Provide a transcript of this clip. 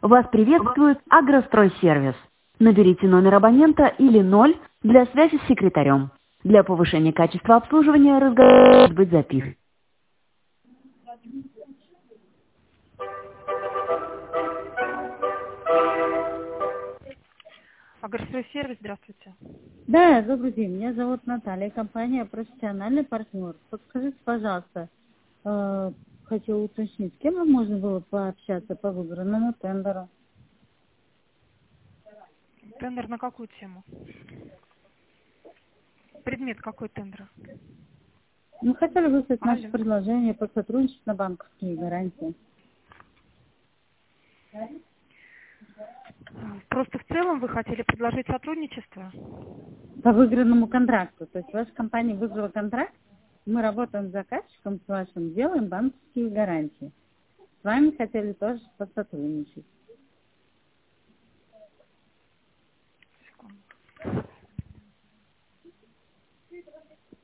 Вас приветствует Агростройсервис. Наберите номер абонента или 0 для связи с секретарем. Для повышения качества обслуживания разговор может быть записан. Агростройсервис, здравствуйте. Да, добрый день. Меня зовут Наталья, компания «Профессиональный партнер». Подскажите, пожалуйста, хочу уточнить, с кем вам можно было пообщаться по выбранному тендеру? Тендер на какую тему? Предмет какой тендера? Мы хотели выслать наше Алло. предложение по сотрудничеству на банковские гарантии. Просто в целом вы хотели предложить сотрудничество? По выигранному контракту. То есть ваша компания выиграла контракт, мы работаем с заказчиком, с вашим, делаем банковские гарантии. С вами хотели тоже посотрудничать. Секунду.